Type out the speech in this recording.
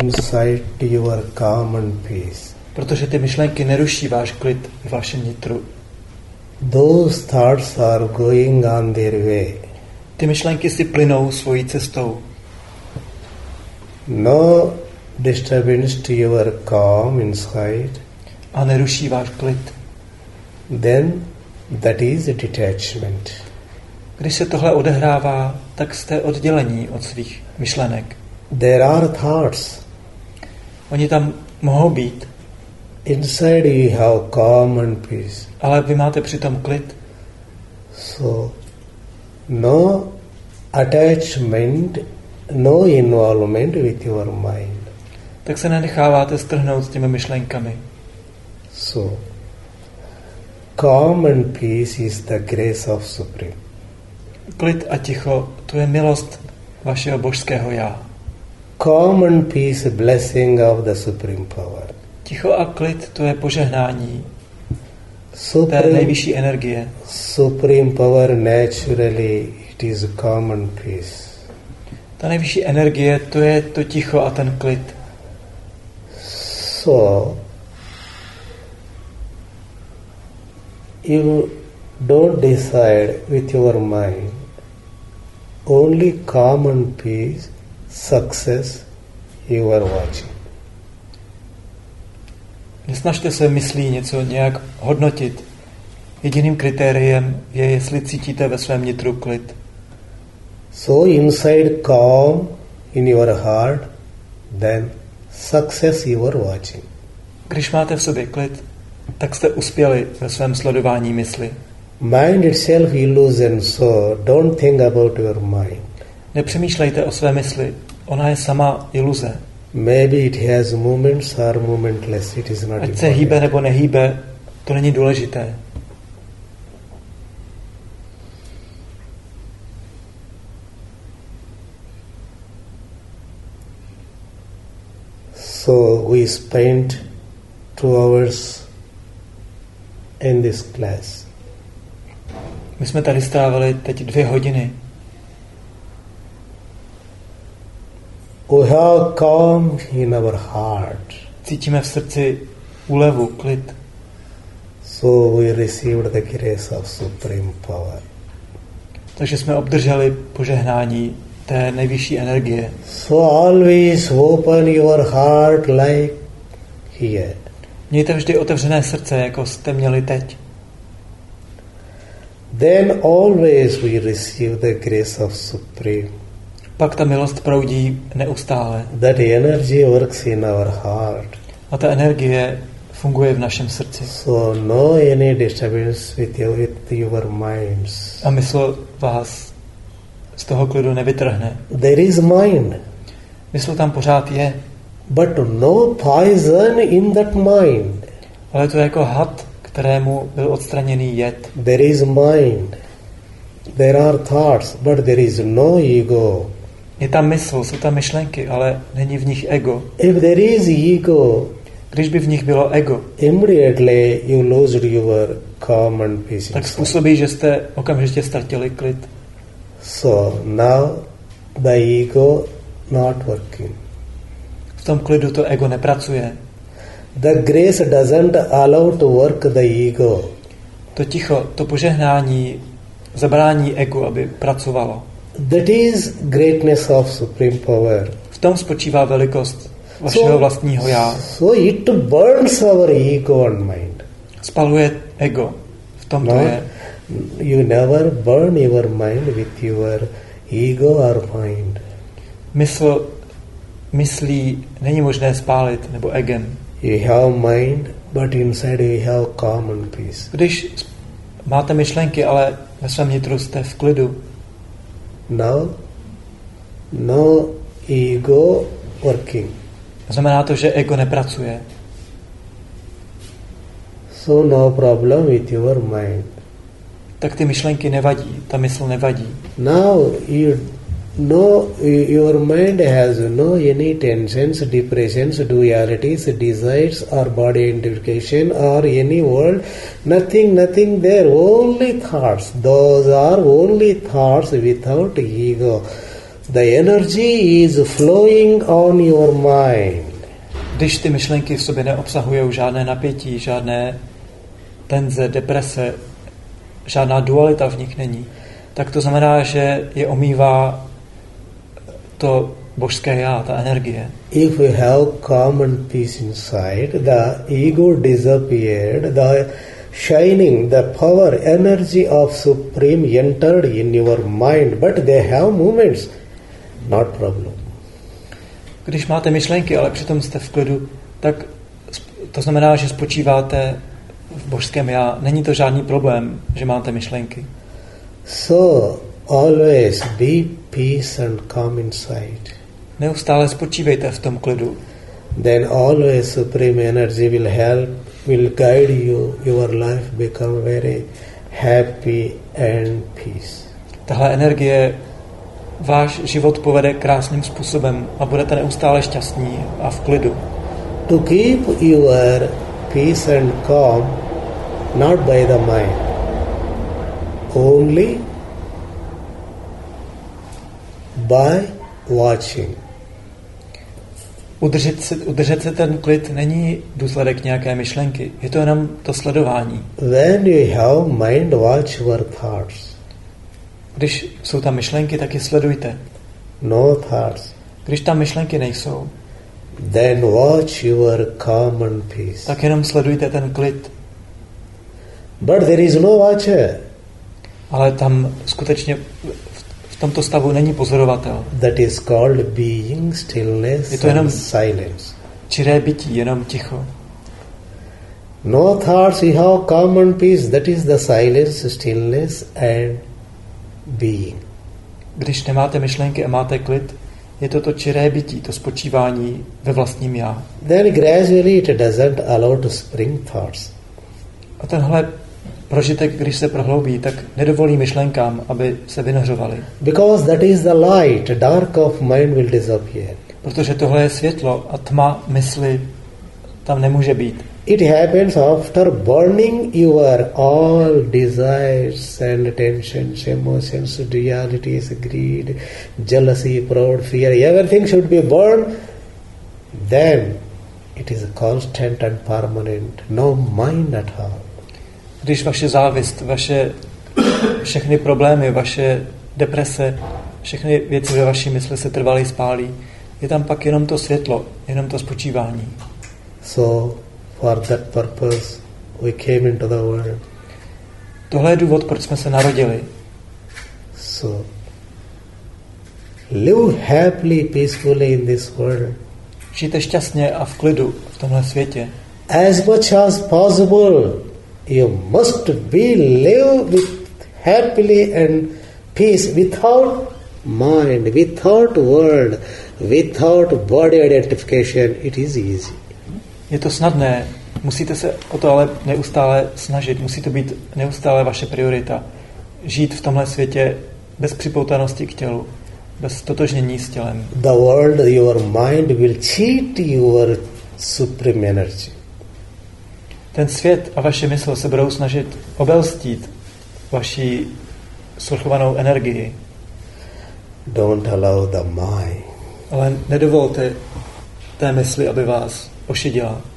inside your calm and peace. Protože ty myšlenky neruší váš klid v vašem nitru. Those thoughts are going on their way. Ty myšlenky si plynou svojí cestou. No disturbance to your calm inside. A neruší váš klid. Then that is a detachment. Když se tohle odehrává, tak jste oddělení od svých myšlenek. There are thoughts. Oni tam mohou být. Inside you have calm and peace. Ale vy máte přitom klid. So, no attachment, no involvement with your mind. Tak se nenecháváte strhnout s těmi myšlenkami. So, calm and peace is the grace of Supreme. Klid a ticho, to je milost vašeho božského já. Calm and peace, blessing of the Supreme Power. Ticho a klid, to je požehnání té nejvyšší energie. Supreme Power, naturally, it is calm and peace. Ta nejvyšší energie, to je to ticho a ten klid. So, you don't decide with your mind. Only calm and peace, success, you are watching. Nesnažte se myslí něco nějak hodnotit. Jediným kritériem je, jestli cítíte ve svém nitru klid. So inside calm in your heart, then success you are watching. Když máte v sobě klid, tak jste uspěli ve svém sledování mysli. Mind itself illusion, so don't think about your mind. Nepřemýšlejte o své mysli, ona je sama iluze. Maybe it has movements or momentless, it is not Ať important. se hýbe nebo nehýbe, to není důležité. So we spent 2 hours in this class. My jsme tady strávili teď 2 hodiny. We have calm in our heart. Cítíme v srdci úlevu, klid. So we received the grace of Supreme Power. Takže jsme obdrželi požehnání té nejvyšší energie. So always open your heart like here. Mějte vždy otevřené srdce, jako jste měli teď. Then always we receive the grace of Supreme. Pak ta milost proudí neustále. That energy works in our heart. A ta energie funguje v našem srdci. So no any disturbance with your minds. A mysl vás z toho klidu nevytrhne. There is mind. Mysl tam pořád je. But no poison in that mind. Ale to je jako had, kterému byl odstraněný jed. There is mind. There are thoughts, but there is no ego. Je tam mysl, jsou tam myšlenky, ale není v nich ego. If there is ego, když by v nich bylo ego, immediately you lose your calm and peace. Tak způsobí, že jste okamžitě ztratili klid. So now the ego not working. V tom klidu to ego nepracuje. The grace doesn't allow to work the ego. To ticho, to požehnání zabrání egu, aby pracovalo. That is greatness of Supreme Power. V tom spočívá velikost vašeho vlastního já. So it burns our ego and mind. Spaluje ego. V tom to je. You never burn your mind with your ego or mind. Myslí není možné spálit, nebo egem. You have mind, but inside you have calm and peace. Když máte myšlenky, ale ve svém nitru jste v klidu. Now, no ego working. Znamená to, že ego nepracuje. So no problem with your mind. Tak ty myšlenky nevadí, ta mysl nevadí. Now you know your mind has no any tensions, depressions, dualities, desires or body identification or any world. Nothing there. Only thoughts. Those are only thoughts without ego. The energy is flowing on your mind. Když ty myšlenky v sobě neobsahují žádné napětí, žádné tenze, deprese, žádná dualita v nich není, tak to znamená, že je omývá to božské já, ta energie. If you have calm and peace inside, the ego disappeared, the shining, the power, energy of Supreme entered in your mind, but they have movements, not problem. Když máte myšlenky, ale přitom jste v klidu, tak to znamená, že spočíváte v božském já. Není to žádný problém, že máte myšlenky. So, always be peace and calm inside. Neustále spočívejte v tom klidu. Then always Supreme Energy will help, will guide you, your life become very happy and peace. Tahle energie váš život povede krásným způsobem a budete neustále šťastní a v klidu. To keep your peace and calm not by the mind, only by watching. Udržet se ten klid není důsledek nějaké myšlenky, je to jenom to sledování. When you have mind, watch your thoughts. Když jsou tam myšlenky, tak je sledujte. No thoughts. Když tam myšlenky nejsou, then watch your calm and peace. Tak jenom sledujte ten klid. But there is no watcher. Ale tam skutečně v tomto stavu není pozorovatel. That is called being, stillness, je to jenom silence. Čiré bytí, jenom ticho. No thoughts, you have calm and peace. That is the silence, stillness and being. Když nemáte myšlenky a máte klid, je to čiré bytí, to spočívání ve vlastním já. Then gradually it doesn't allow to spring thoughts. A tenhle prožitek, když se prohloubí, tak nedovolí myšlenkám, aby se vynořovaly. Because that is the light, dark of mind will disappear. Protože tohle je světlo a tma mysli tam nemůže být. It happens after burning your all desires and tensions, emotions, dualities, greed, jealousy, proud, fear. Everything should be burned. Then it is constant and permanent. No mind at all. Když vaše závist, vaše všechny problémy, vaše deprese, všechny věci ve vaší mysli se trvalý spálí, je tam pak jenom to světlo, jenom to spočívání. So for that purpose we came into the world. Tohle je důvod, proč jsme se narodili. So live happily, peacefully in this world. Žijte šťastně a v klidu v tomhle světě. As much as possible, you must be live with happily and peace without mind, without world, without body identification. It is easy. Je to snadné, musíte se o to ale neustále snažit, musí to být neustále vaše priorita. Žít v tomhle světě bez připoutanosti k tělu, bez totožnění s tělem. The world, your mind will cheat your supreme energy. Ten svět a vaše mysl se budou snažit obelstít vaši svrchovanou energii. Don't allow the mind. Ale nedovolte té mysli, aby vás ošidila.